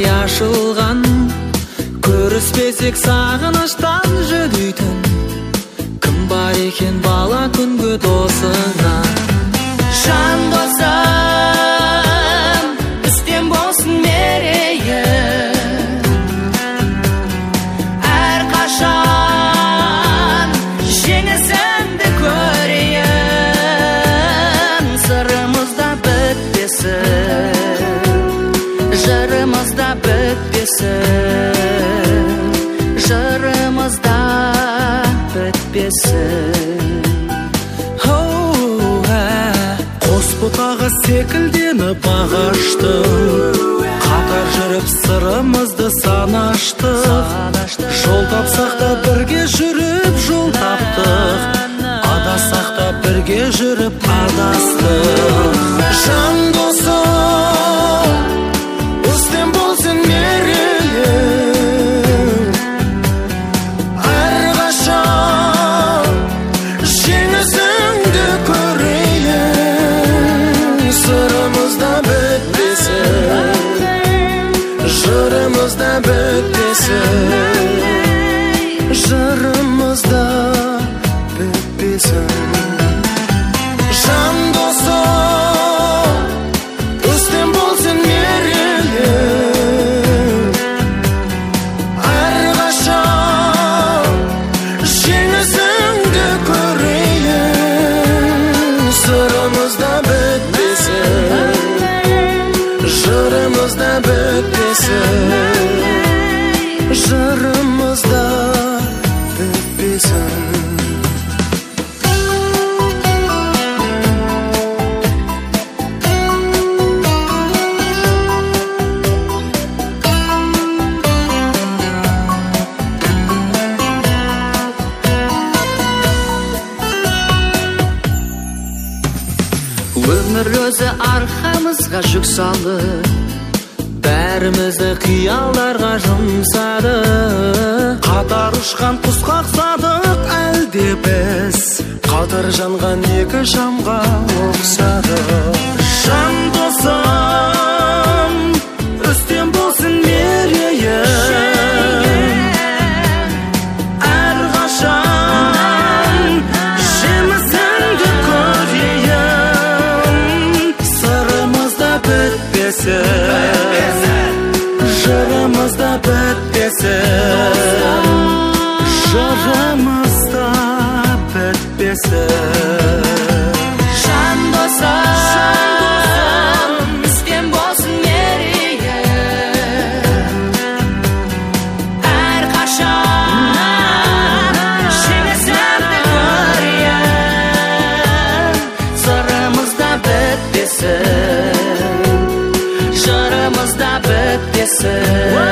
ай ашылған, көріспесек сағыныштан жүдейтін, кім бар екен бала күнгі досыңа? Жан досым, бізден болсын мерейі, әрқашан жеңісіңді көрейін. Сырымызда бітпесін, жырымызда бітпесін, жырымызда бітпесін. Қос бұтаға секілденіп ағаштың, қатар жүріп сырымызды санаштық. Жол тапсақ та бірге жүріп жол таптық, адасақ та бірге жүріп адастық. Жан досым, бізден болсын мерейлі, әрқашан жеңісіңді көрейін. Сырымызда бітпесін, жырымызда бітпесін, жырымызда бітпесін. Жан досым, бізден болсын мерейлі, әрқашан жеңісіңді көрейін. Сырымызда бітпесін, жырымызда бітпесін, жырымызда бітпесін. Өмір өзі арқамызға жүк салды, бәрімізді қиялдарға жұмсады. Қатар ұшқан құсқа ұқсадық әлде біз, қатар жанған екі шамға ұқсадық. Жан досым, бізден болсын мерейі, әрқашан жеңісіңді көрейін. Сырымызда бітпесін, жырымызда бітпесін, жырымызда бітпесін. жан досым, бізден болсын мерейі, әрқашан жеңісіңді көрейін. Сырымызда бітпесін, жырымызда бітпесін,